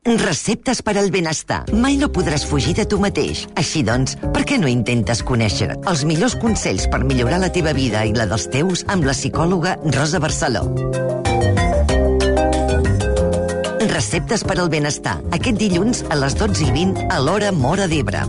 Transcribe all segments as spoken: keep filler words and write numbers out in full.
Receptes per al benestar. Mai no podràs fugir de tu mateix. Així doncs, per què no intentes conèixer els millors consells per millorar la teva vida i la dels teus amb la psicòloga Rosa Barceló? Receptes per al benestar. Aquest dilluns a les dotze i vint a l'hora Móra d'Ebre.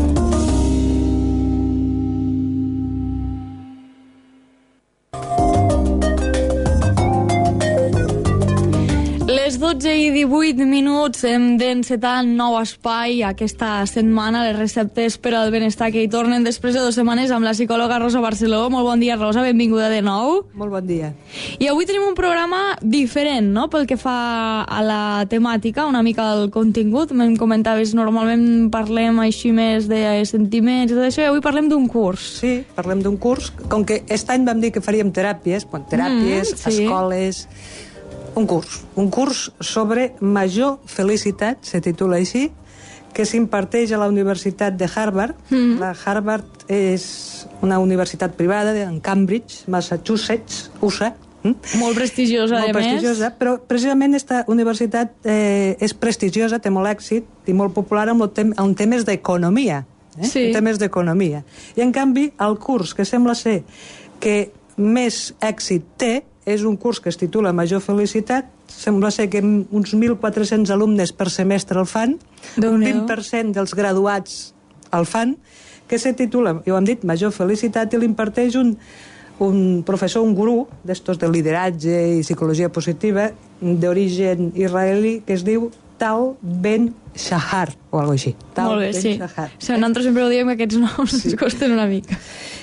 dotze i divuit minuts hem d'encetar nou espai aquesta setmana, les receptes per al benestar, que hi tornen després de dues setmanes amb la psicòloga Rosa Barceló. Molt bon dia, Rosa, benvinguda de nou. Molt bon dia. I avui tenim un programa diferent, no?, pel que fa a la temàtica, una mica al contingut. Me'n comentaves, normalment parlem així més de sentiments i tot això, i avui parlem d'un curs. Sí, parlem d'un curs. Com que aquest any vam dir que faríem teràpies, bon, teràpies, mm, sí. escoles... Un curs, un curs sobre major felicitat, se titula així, que s'imparteix a la Universitat de Harvard. Mm. La Harvard és una universitat privada en Cambridge, Massachusetts, U S A. Mm? Molt prestigiosa, molt a prestigiosa, més. Però precisament aquesta universitat eh, és prestigiosa, té molt èxit i molt popular en, tem en temes d'economia. Eh? Sí. En temes d'economia. I en canvi, el curs que sembla ser que més èxit té és un curs que es titula Major Felicitat. Sembla ser que uns mil quatre-cents alumnes per semestre el fan, un vint per cent dels graduats el fan, que se titula, ja ho hem dit, Major Felicitat, i l'imparteix un, un professor, un gurú, d'estos de lideratge i psicologia positiva, d'origen israelí, que es diu Tal Ben Shahar, o alguna cosa així. Tal Molt bé, Ben sí. Shahar. Sí, nosaltres sempre ho diem que aquests noms sí. ens costen una mica.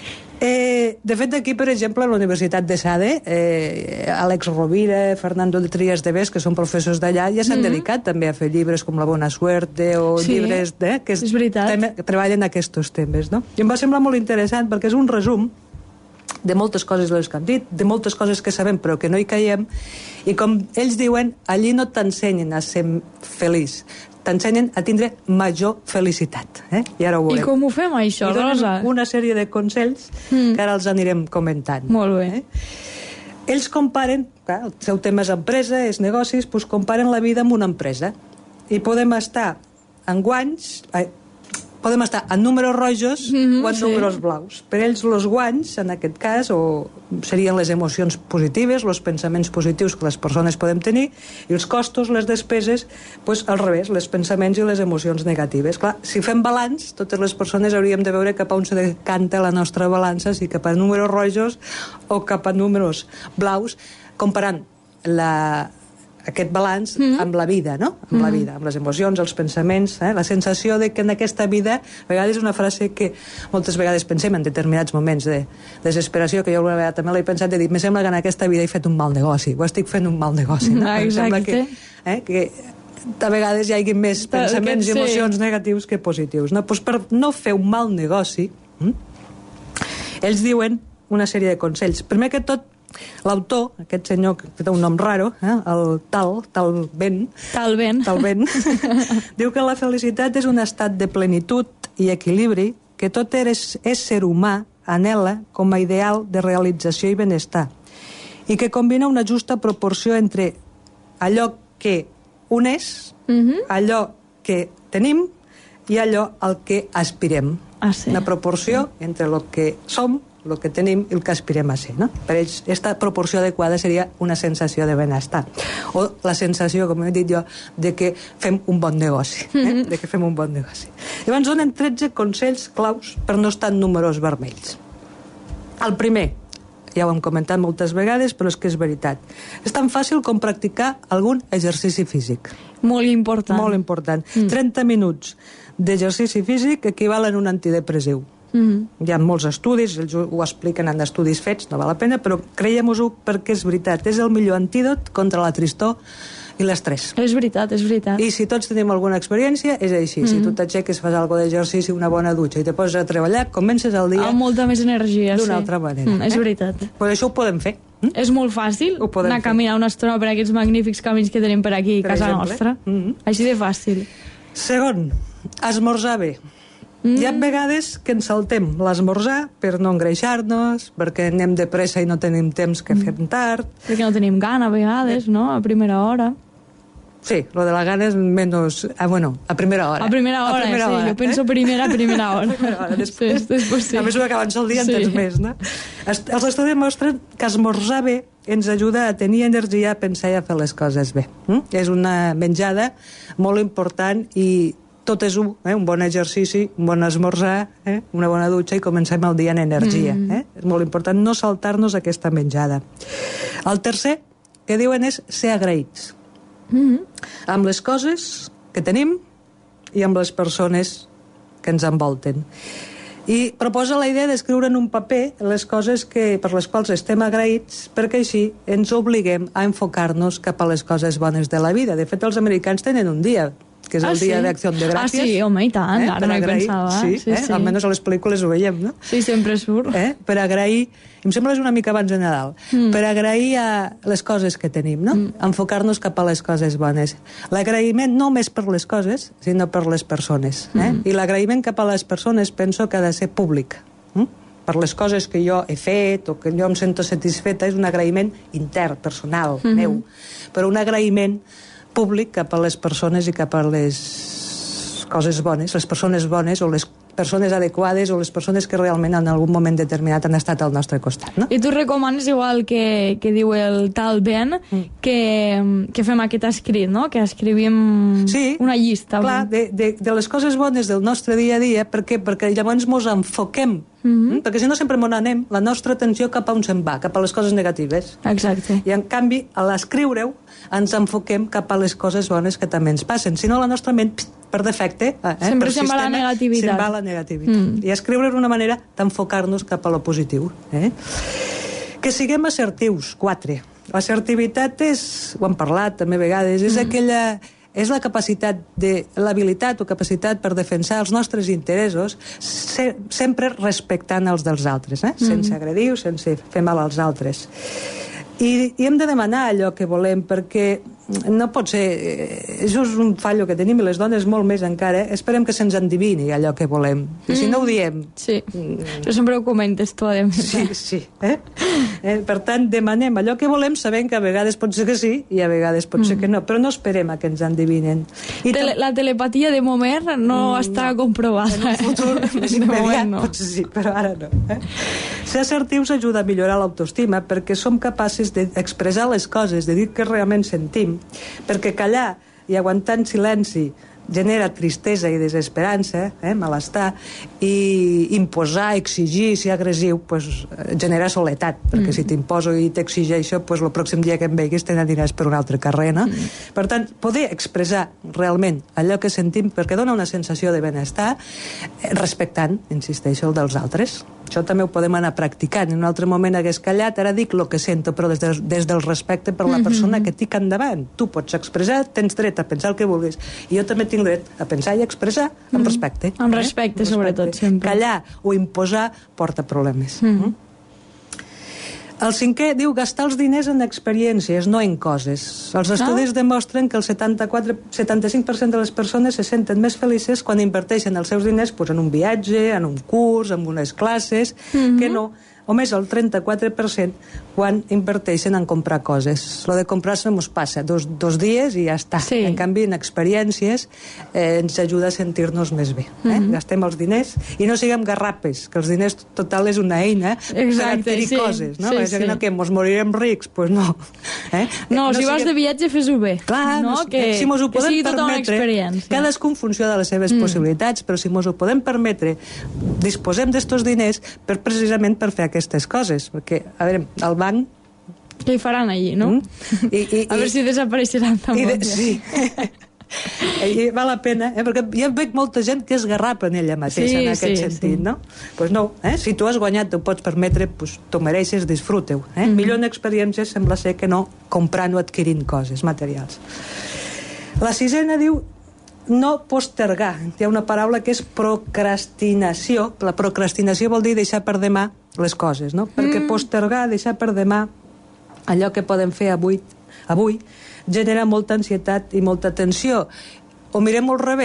Eh, de fet, aquí, per exemple, a la Universitat de Sade, eh, Àlex Rovira, Fernando de Trias de Bes, que són professors d'allà, ja s'han mm-hmm. dedicat també a fer llibres com La Bona Suerte o sí, llibres de, que, és tema, que treballen aquests temes, no? I em va semblar molt interessant perquè és un resum de moltes coses les que han dit, de moltes coses que sabem però que no hi caiem, i com ells diuen, allí no t'ensenyen a ser feliç, t'ensenyen a tindre major felicitat. Eh? I ara ho veurem. I com ho fem, això, I Rosa? Una sèrie de consells mm. que ara els anirem comentant. Molt bé. Eh? Ells comparen, clar, el seu tema és empresa, és negocis, doncs comparen la vida amb una empresa. I podem estar en guanys... Eh, podem estar en números rojos mm-hmm, o en sí. números blaus. Per ells, els guanys, en aquest cas, o serien les emocions positives, els pensaments positius que les persones podem tenir, i els costos, les despeses, doncs al revés, les pensaments i les emocions negatives. Clar, si fem balanç, totes les persones hauríem de veure cap a on se decanta la nostra balança, si cap a números rojos o cap a números blaus, comparant la... aquest balanç mm-hmm. amb la vida, no? Amb mm-hmm. la vida, amb les emocions, els pensaments, eh? La sensació de que en aquesta vida, a vegades és una frase que moltes vegades pensem en determinats moments de desesperació, que jo alguna vegada també l'he pensat, de dir, me sembla que en aquesta vida he fet un mal negoci, o estic fent un mal negoci, no? Ah, exacte. Que, eh, que a vegades hi hagi més pensaments i emocions sí. negatius que positius, no? Pues per no fer un mal negoci, hm? ells diuen una sèrie de consells. Primer que tot, l'autor, aquest senyor que té un nom raro, eh? el Tal, Tal Ben, Tal Ben, Tal Ben diu que la felicitat és un estat de plenitud i equilibri que tot ésser humà anhela com a ideal de realització i benestar, i que combina una justa proporció entre allò que un és, mm-hmm. allò que tenim i allò al que aspirem. Ah, sí. Una proporció entre el que som, el que tenim i el que aspirem a ser, no? Per ells, aquesta proporció adequada seria una sensació de benestar. O la sensació, com he dit jo, de que fem un bon negoci. Eh? Mm-hmm. De que fem un bon negoci. Llavors donen tretze consells claus per no estar en números vermells. El primer, ja ho hem comentat moltes vegades, però és que és veritat. És tan fàcil com practicar algun exercici físic. Molt important. Molt important. Mm. trenta minuts d'exercici físic equivalen a un antidepressiu. Mm-hmm. Hi ha molts estudis, ells ho expliquen en estudis fets, no val la pena, però creiem-ho perquè és veritat, és el millor antídot contra la tristor i l'estrès. És veritat, és veritat. I si tots tenim alguna experiència, és així. Mm-hmm. Si tu t'aixeques, fas alguna d'exercici, una bona dutxa i te poses a treballar, comences el dia... amb molta més energia, d'una sí. altra manera. Mm, és eh? veritat. Però això ho podem fer. Mm? És molt fàcil anar a caminar una estona per aquests magnífics camins que tenim per aquí, a casa exemple. nostra. Mm-hmm. Així de fàcil. Segon, esmorzar bé. Mm. Hi ha vegades que ens saltem l'esmorzar per no engreixar-nos, perquè anem de pressa i no tenim temps que fem tard. Perquè no tenim gana a vegades, no?, a primera hora. Sí, lo de la gana és menos... Ah, bueno, a primera hora. A primera hora, a primera sí, hora, jo penso eh? primera, a primera hora. A primera hora, després, sí, després sí. A mesura que avança el dia en Sí. tens més, no? Els estudis mostren que esmorzar bé ens ajuda a tenir energia, a pensar i a fer les coses bé. Mm? És una menjada molt important i tot és un, eh? un bon exercici, un bon esmorzar, eh? una bona dutxa i comencem el dia en energia. Mm. Eh? És molt important no saltar-nos aquesta menjada. El tercer que diuen és ser agraïts. Mm-hmm. Amb les coses que tenim i amb les persones que ens envolten. I proposa la idea d'escriure en un paper les coses que, per les quals estem agraïts, perquè així ens obliguem a enfocar-nos cap a les coses bones de la vida. De fet, els americans tenen un dia que és el ah, dia sí? d'Acció de Gràcies. Ah, sí, home, i tant, eh? ara no hi pensava. Sí, sí, eh? sí. Almenys a les pel·lícules ho veiem, no? Sí, sempre surt. Eh? Per agrair, em sembla que és una mica abans de Nadal, mm. per agrair a les coses que tenim, no? Mm. Enfocar-nos cap a les coses bones. L'agraïment no només per les coses, sinó per les persones. Eh? Mm. I l'agraïment cap a les persones penso que ha de ser públic. Mm? Per les coses que jo he fet o que jo em sento satisfeta, és un agraïment intern, personal, mm-hmm. meu. Però un agraïment públic cap a les persones i cap a les coses bones, les persones bones o les persones adequades o les persones que realment en algun moment determinat han estat al nostre costat, no? I tu recomanes, igual que, que diu el tal Ben, mm. que, que fem aquest escrit, no? Que escrivim sí, una llista. Clar, de, de, de les coses bones del nostre dia a dia, per què? Perquè llavors mos enfoquem, mm-hmm. mm? perquè si no sempre mos anem, la nostra atenció cap a on se'n va, cap a les coses negatives. Exacte. I en canvi, a l'escriure-ho, ens enfoquem cap a les coses bones que també ens passen. Si no, la nostra ment, pst, per defecte, eh, sempre per se'n va la negativitat. Se'n va la negativitat. Mm. I escriure és una manera d'enfocar-nos cap a lo positiu. Eh? Que siguem assertius, quatre. L'assertivitat és, ho hem parlat també a vegades, és mm. aquella... és la capacitat de l'habilitat o capacitat per defensar els nostres interessos se, sempre respectant els dels altres, eh? mm. sense agredir o sense fer mal als altres. I, i hem de demanar allò que volem, perquè no pot ser... Això és un fallo que tenim, i les dones molt més encara. Esperem que se'ns endivini allò que volem. I si no ho diem... Sí, mm. això sempre ho comentes tu, a més. Sí, sí. Eh? Eh, per tant, demanem allò que volem, sabent que a vegades pot ser que sí i a vegades pot mm. ser que no, però no esperem a que ens endivinen. I Tele, la telepatia de Momer no mm, està no. comprovada. En un futur més immediat, no. potser sí, però ara no. Eh? Ser assertius ajuda a millorar l'autoestima perquè som capaces d'expressar les coses, de dir que realment sentim, perquè callar i aguantar en silenci genera tristesa i desesperança, eh, malestar, i imposar, exigir, ser agressiu, pues, genera soledat, perquè mm. si t'imposo i t'exigeixo, pues, el pròxim dia que em veiguis te n'aniràs per un altre carrer, no? Mm. Per tant, poder expressar realment allò que sentim, perquè dona una sensació de benestar, respectant, insisteixo, el dels altres. Això també ho podem anar practicant. En un altre moment hagués callat, ara dic el que sento, però des, de, des del respecte per la persona mm-hmm. que tinc endavant. Tu pots expressar, tens dret a pensar el que vulguis, i jo també tinc dret a pensar i expressar amb mm-hmm. respecte. Amb respecte, eh? sobretot, respecte. Sempre. Callar o imposar porta problemes. Mm-hmm. Mm? El cinquè diu gastar els diners en experiències, no en coses. Els estudis ah. demostren que el setanta-quatre, setanta-cinc per cent de les persones se senten més felices quan inverteixen els seus diners pues, en un viatge, en un curs, en unes classes, mm-hmm. que no, o més el trenta-quatre per cent quan inverteixen en comprar coses. Lo de comprar-se ens passa dos, dos dies i ja està. Sí. En canvi, en experiències eh, ens ajuda a sentir-nos més bé. Eh? Mm-hmm. Gastem els diners i no siguem garrapes, que els diners total és una eina Exacte, per adquirir sí. coses. No? Sí, sí. No, que mos morirem rics, pues no. Eh? No, no si vas siguem... de viatge, fes-ho bé. Clar, no? no, que, si mos ho que podem sigui tota una experiència. Cadascú en funció de les seves mm. possibilitats, però si mos ho podem permetre, disposem d'estos diners per precisament per fer aquestes coses. Perquè, a veure, al banc... Què hi faran allí, no? Mm? I, i, a veure si desapareixeran també. De, sí. I val la pena, eh? Perquè ja veig molta gent que es garrapa en ella mateixa, sí, en aquest sí, sentit, sí. no? Doncs pues no, eh? Si tu has guanyat, t'ho pots permetre, pues, t'ho mereixes, disfruteu. Eh? Mm-hmm. Millor en experiències sembla ser que no comprant o adquirint coses materials. La sisena diu no postergar. Hi ha una paraula que és procrastinació. La procrastinació vol dir deixar per demà les coses, no? Perquè mm. postergar, deixar per demà allò que podem fer avui, avui genera molta ansietat i molta tensió. O mirem al revés,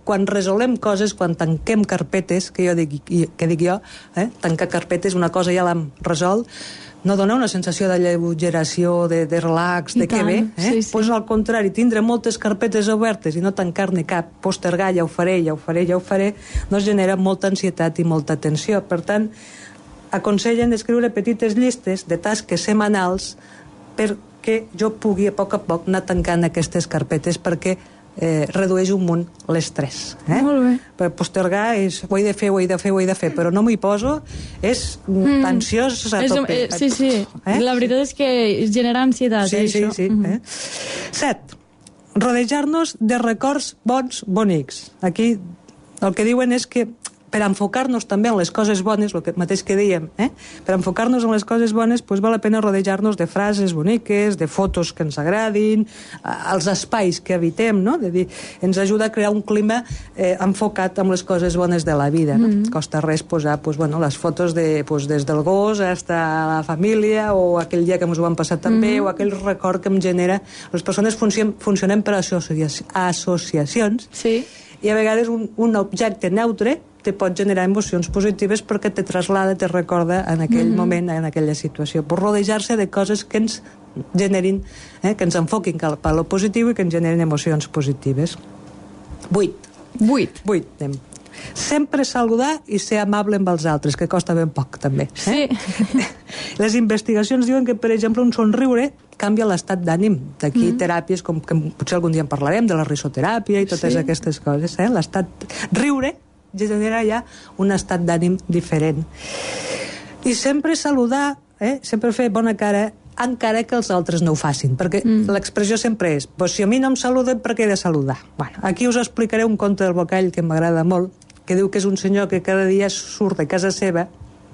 quan resolem coses, quan tanquem carpetes, que jo dic, que dic jo, eh? tancar carpetes, una cosa ja l'hem resolt, no dona una sensació de lleugeració, de, de relax, de què bé. Eh? Sí, sí. Pues al contrari, tindre moltes carpetes obertes i no tancar-ne cap, postergar, ja ho faré, ja ho faré, ja ho faré, nos genera molta ansietat i molta tensió. Per tant, aconsellen d'escriure petites llistes de tasques setmanals perquè jo pugui a poc a poc anar tancant aquestes carpetes, perquè eh, redueix un munt l'estrès. Eh? Molt bé. Per postergar és ho he de fer, ho he de fer, ho he de fer, però no m'hi poso, és mm. ansiós a tope. Eh, sí, sí. Eh? La veritat és que genera ansietat, sí, eh, sí, això. Sí, sí. Eh? Set. Rodejar-nos de records bons, bonics. Aquí el que diuen és que per enfocar-nos també en les coses bones, el que mateix que dèiem, eh? per enfocar-nos en les coses bones, pues val la pena rodejar-nos de frases boniques, de fotos que ens agradin, els espais que habitem, no? De dir, ens ajuda a crear un clima eh, enfocat amb les coses bones de la vida. No? Mm-hmm. Costa res posar pues, bueno, les fotos de, pues, des del gos fins a la família, o aquell dia que ens ho han passat també, mm-hmm. o aquell record que em genera. Les persones funcionem, funcionem per associacions, sí. i a vegades un, un objecte neutre te pot generar emocions positives perquè te traslada, te recorda en aquell mm-hmm. moment, en aquella situació. Per rodejar-se de coses que ens generin, eh, que ens enfoquin cap a lo positiu i que ens generin emocions positives. Vuit. Vuit. Vuit, anem. Sempre saludar i ser amable amb els altres, que costa ben poc, també. Eh? Sí. Les investigacions diuen que, per exemple, un somriure canvia l'estat d'ànim. D'aquí mm. teràpies, com que potser algun dia en parlarem, de la risoteràpia i totes sí. aquestes coses. Eh? L'estat... Riure genera ja un estat d'ànim diferent. I sempre saludar, eh? sempre fer bona cara, encara que els altres no ho facin, perquè mm. l'expressió sempre és, pues, si a mi no em saluden, per què he de saludar? Bueno, aquí us explicaré un conte del Bocall que m'agrada molt, que diu que és un senyor que cada dia surt de casa seva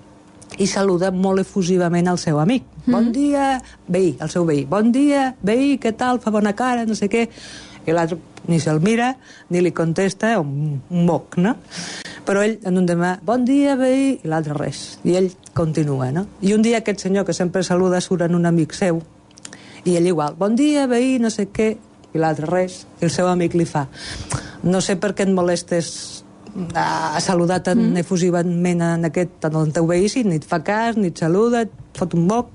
i saluda molt efusivament al seu amic. Mm. Bon dia, veí, el seu veí. Bon dia, veí, què tal? Fa bona cara, no sé què. I l'altre ni se'l mira, ni li contesta, un, un moc, no? Però ell, en un demà, bon dia, veí, i l'altre res. I ell continua, no? I un dia aquest senyor que sempre saluda surt en un amic seu, i ell igual, bon dia, veí, no sé què, i l'altre res. I el seu amic li fa, no sé per què et molestes a saludar tan mm. efusivament en aquest, en el teu veí, si ni et fa cas, ni et saluda, et fot un moc.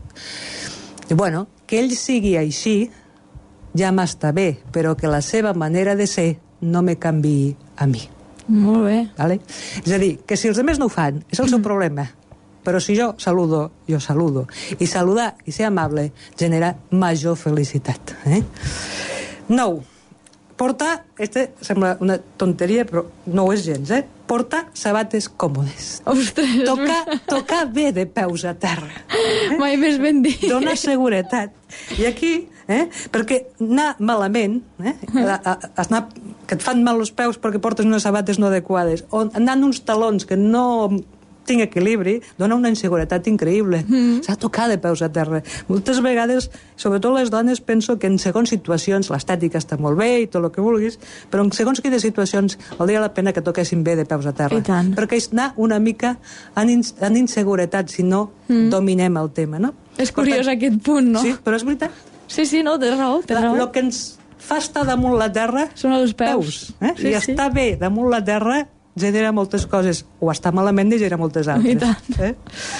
I bueno, que ell sigui així, ja m'està bé, però que la seva manera de ser no me canviï a mi. Molt bé. Vale? És a dir, que si els altres no ho fan, és el seu problema. Però si jo saludo, jo saludo. I saludar i ser amable genera major felicitat. Eh? Nou. Portar, este sembla una tonteria, però no ho és gens, eh? Portar sabates còmodes. Ostres! Tocar, tocar bé de peus a terra. Eh? Mai més ben dit. Dona seguretat. I aquí, eh? perquè anar malament, eh? a, a, a anar, que et fan mal els peus perquè portes unes sabates no adequades, o anar en uns talons que no tinc equilibri, dona una inseguretat increïble. Mm. S'ha de tocar de peus a terra. Moltes vegades, sobretot les dones, penso que en segons situacions, l'estètica està molt bé i tot el que vulguis, però en segons quines situacions valdria la pena que toquessin bé de peus a terra. I tant. Perquè és anar una mica en, in en inseguretat si no mm. dominem el tema, no? És curiós tant, aquest punt, no? Sí, però és veritat. Sí, sí, no, tens raó, tens raó. El que ens fa estar damunt la terra són els peus. peus eh? Sí, I sí. estar bé damunt la terra genera moltes coses, o està malament i genera moltes altres. Eh?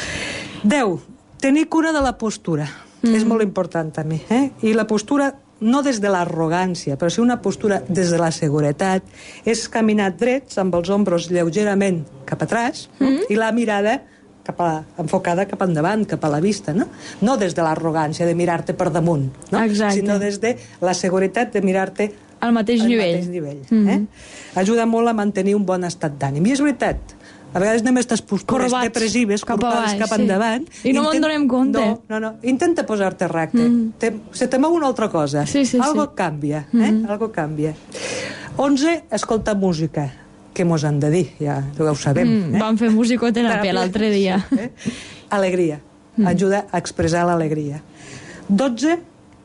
Deu, tenir cura de la postura. Mm. És molt important també. Eh? I la postura, no des de l'arrogància, però sí una postura des de la seguretat, és caminar drets amb els ombros lleugerament cap atràs mm. i la mirada cap a, enfocada cap endavant, cap a la vista, no? No des de l'arrogància de mirar-te per damunt, no? Sinó des de la seguretat de mirar-te al mateix al nivell. Mateix nivell mm-hmm. eh? Ajuda molt a mantenir un bon estat d'ànim. I és veritat, a vegades anem a aquestes postures Corbats, depressives, cap corcades cap sí. endavant. I no Intent... me'n donem compte. No, no, no. Intenta posar-te recte. Mm. Te... Se te mou una altra cosa. Sí, sí, Algo sí. canvia. Eh? Mm. Algo canvia. Onze, escoltar música. Què mos han de dir? Ja ho sabem. Mm, eh? Vam fer musicoteràpia l'altre dia. Eh? Alegria. Mm. Ajuda a expressar l'alegria. Dotze,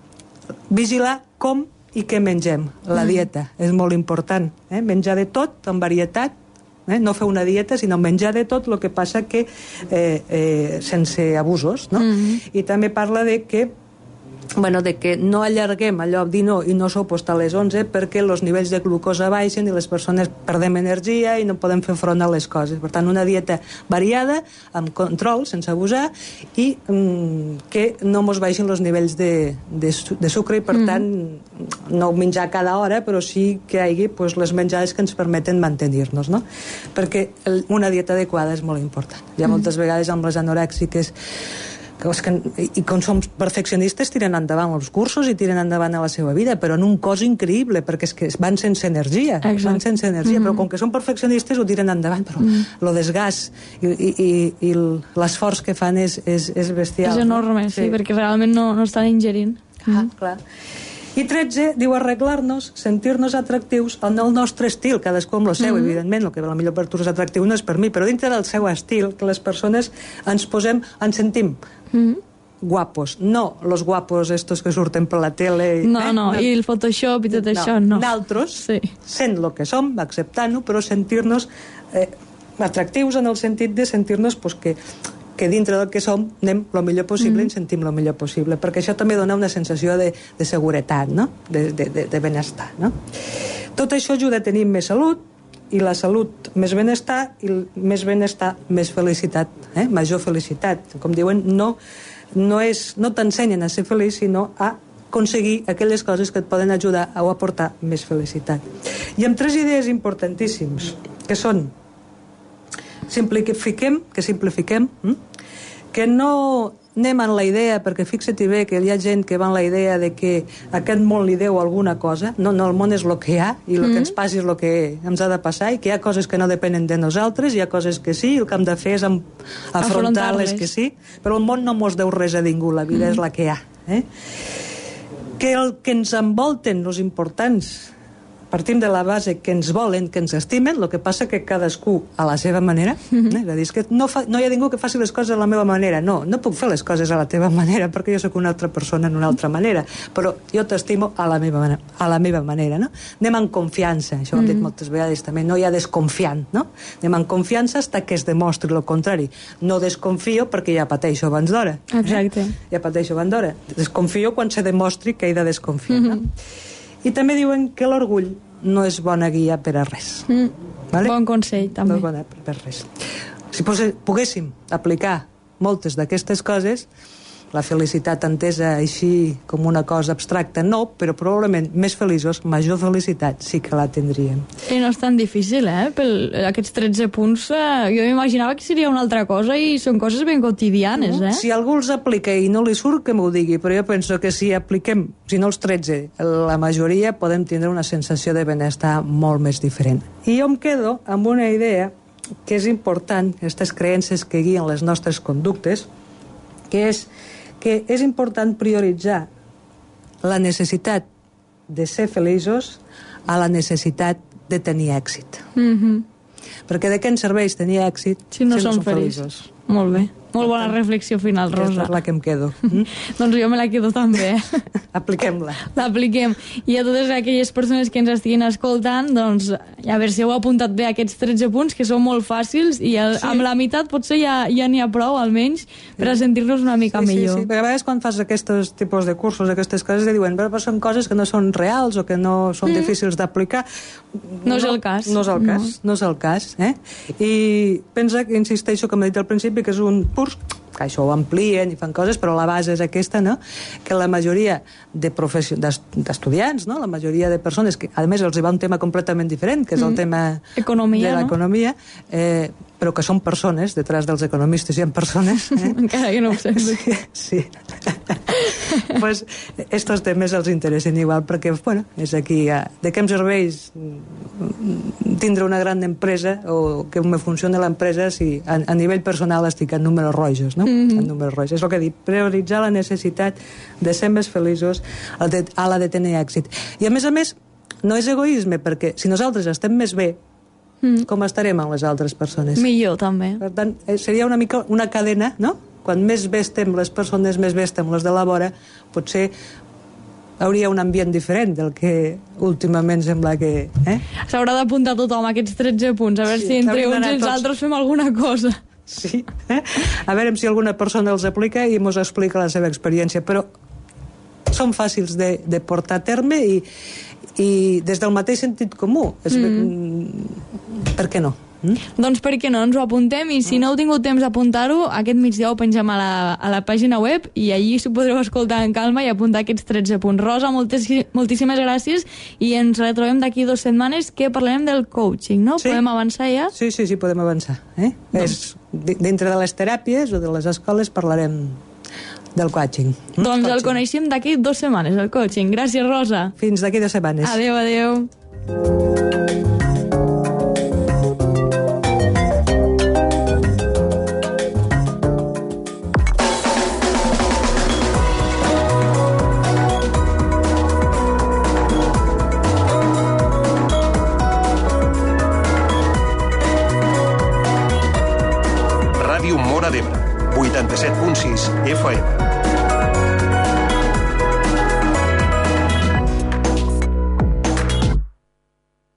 vigilar com i què mengem. La dieta és molt important. Eh? Menjar de tot, amb varietat, eh? No fer una dieta, sinó menjar de tot, el que passa que eh, eh, sense abusos. No? Mm-hmm. I també parla de que bueno, de que no allarguem allò dir no i no sopar a les onze perquè els nivells de glucosa baixen i les persones perdem energia i no podem fer front a les coses. Per tant, una dieta variada, amb control, sense abusar, i mm, que no mos baixin els nivells de, de, de sucre i, per mm. tant, no menjar cada hora, però sí que hi hagi pues, les menjades que ens permeten mantenir-nos, no? Perquè el, una dieta adequada és molt important. Hi ha moltes vegades amb les anorèxiques que, i com som perfeccionistes tiren endavant els cursos i tiren endavant a la seva vida, però en un cos increïble, perquè és que van sense energia. Exacte. Van sense energia, mm -hmm. però com que són perfeccionistes ho tiren endavant, però mm -hmm. el desgast i, i, i, i l'esforç que fan és, és, és bestial. És enorme, no? sí, sí, perquè realment no, no estan ingerint. Ah, mm -hmm. clar. I tretze, diu arreglar-nos, sentir-nos atractius en el nostre estil, cadascú amb el seu, mm -hmm. evidentment, el que potser per tu és atractiu no és per mi, però dintre del seu estil, que les persones ens posem, ens sentim mm -hmm. guapos, no los guapos estos que surten per la tele. No, eh? no, i el Photoshop i tot no. això, no. Naltros, sí. sent el que som, acceptant-ho, però sentir-nos eh, atractius en el sentit de sentir-nos pues, que que dintre del que som anem el millor possible mm. i ens sentim el millor possible, perquè això també dona una sensació de, de seguretat, no? de, de, de, de benestar. No? Tot això ajuda a tenir més salut, i la salut més benestar, i més benestar més felicitat, eh? major felicitat. Com diuen, no, no, és, no t'ensenyen a ser feliç, sinó a aconseguir aquelles coses que et poden ajudar a aportar més felicitat. I amb tres idees importantíssims, que són simplifiquem, que simplifiquem, hm? que no anem en la idea, perquè fixa't bé que hi ha gent que va en la idea de que aquest món li deu alguna cosa, no, no, el món és el que hi ha, i el mm -hmm. que ens passi és el que ens ha de passar, i que hi ha coses que no depenen de nosaltres, hi ha coses que sí, i el que hem de fer és afrontar-les que sí, però el món no mos deu res a ningú, la vida mm -hmm. és la que hi ha. Eh? Que el que ens envolten, els importants, partim de la base que ens volen, que ens estimen, el que passa que cadascú a la seva manera, eh? és a dir, és que no, fa, no hi ha ningú que faci les coses a la meva manera, no, no puc fer les coses a la teva manera perquè jo sóc una altra persona en una altra manera, però jo t'estimo a la meva, a la meva manera, no? Anem en confiança, això ho hem dit moltes vegades també, no hi ha desconfiant, no? Anem en confiança fins que es demostri el contrari, no desconfio perquè ja pateixo abans d'hora. Exacte. Eh? Ja pateixo abans d'hora. Desconfio quan se demostri que he de desconfiar, no? I també diuen que l'orgull no és bona guia per a res. Mm. Vale? Bon consell, també. No és bona per a res. Si poguéssim aplicar moltes d'aquestes coses, la felicitat entesa així com una cosa abstracta, no, però probablement més feliços, major felicitat sí que la tindríem. I no és tan difícil, eh? Per aquests tretze punts, eh, jo m'imaginava que seria una altra cosa i són coses ben quotidianes, eh? Si algú els aplica i no li surt, que m'ho digui, però jo penso que si apliquem, si no els tretze, la majoria podem tindre una sensació de benestar molt més diferent. I jo em quedo amb una idea que és important, aquestes creences que guien les nostres conductes, que és que és important prioritzar la necessitat de ser feliços a la necessitat de tenir èxit. Mm-hmm. Perquè de què ens serveix tenir èxit si no, si no som feliços? feliços? Molt bé. Molt bona reflexió final, Rosa. Aquesta és la que em quedo. Mm? Doncs jo me la quedo també. Apliquem-la. L'apliquem. I a totes aquelles persones que ens estiguin escoltant, doncs, a veure si heu apuntat bé aquests tretze punts, que són molt fàcils, i el, sí. amb la meitat potser ja ja n'hi ha prou, almenys, per a sentir-nos una mica sí, millor. Sí, sí. Perquè a vegades quan fas aquests tipus de cursos, aquestes coses, et diuen, però són coses que no són reals o que no són mm. difícils d'aplicar. No, no és el cas. No és el cas, no, no és el cas. Eh? I pensa, que insisteixo, com he dit al principi, que és un curs que això ho amplien i fan coses, però la base és aquesta, no? Que la majoria de d'estudiants, no? La majoria de persones, que a més els hi va un tema completament diferent, que és el mm. tema economia, de l'economia, no? eh, però que són persones, detrás dels economistes hi ha persones. Eh? Encara que no ho sembli. Sí. sí. Pues estos temes els interessen igual, perquè, bueno, és aquí, ja, de què em serveix tindre una gran empresa o que me funcioni l'empresa si a, a nivell personal estic en números rojos, no? Mm-hmm. En números rojos. És el que dic, prioritzar la necessitat de ser més feliços a la de, a la de tenir èxit. I a més a més, no és egoisme, perquè si nosaltres estem més bé, mm. com estarem amb les altres persones? Millor, també. Per tant, seria una mica una cadena, no? Quan més bé estem les persones, més bé estem les de la vora, potser hauria un ambient diferent del que últimament sembla que... Eh? S'haurà d'apuntar tothom aquests tretze punts, a veure sí, si entre uns i els tots... altres fem alguna cosa. Sí, eh? A veure si alguna persona els aplica i mos explica la seva experiència, però són fàcils de, de portar a terme i, i des del mateix sentit comú. És, mm. Per què no? Mm? Doncs per què no? Ens ho apuntem i si no heu tingut temps d'apuntar-ho, aquest migdia ho pengem a la, a la pàgina web i allí s'ho podreu escoltar en calma i apuntar aquests tretze punts. Rosa, moltíssim, moltíssimes gràcies i ens retrobem d'aquí dues setmanes que parlarem del coaching, no? Sí. Podem avançar ja? Sí, sí, sí, podem avançar. Eh? És, dintre de les teràpies o de les escoles parlarem del coaching. Mm? Doncs coaching. El coneixem d'aquí dues setmanes, el coaching. Gràcies, Rosa. Fins d'aquí dues setmanes. Adéu, adéu. Ràdio Móra d'Ebre, vuitanta-set punt sis F M.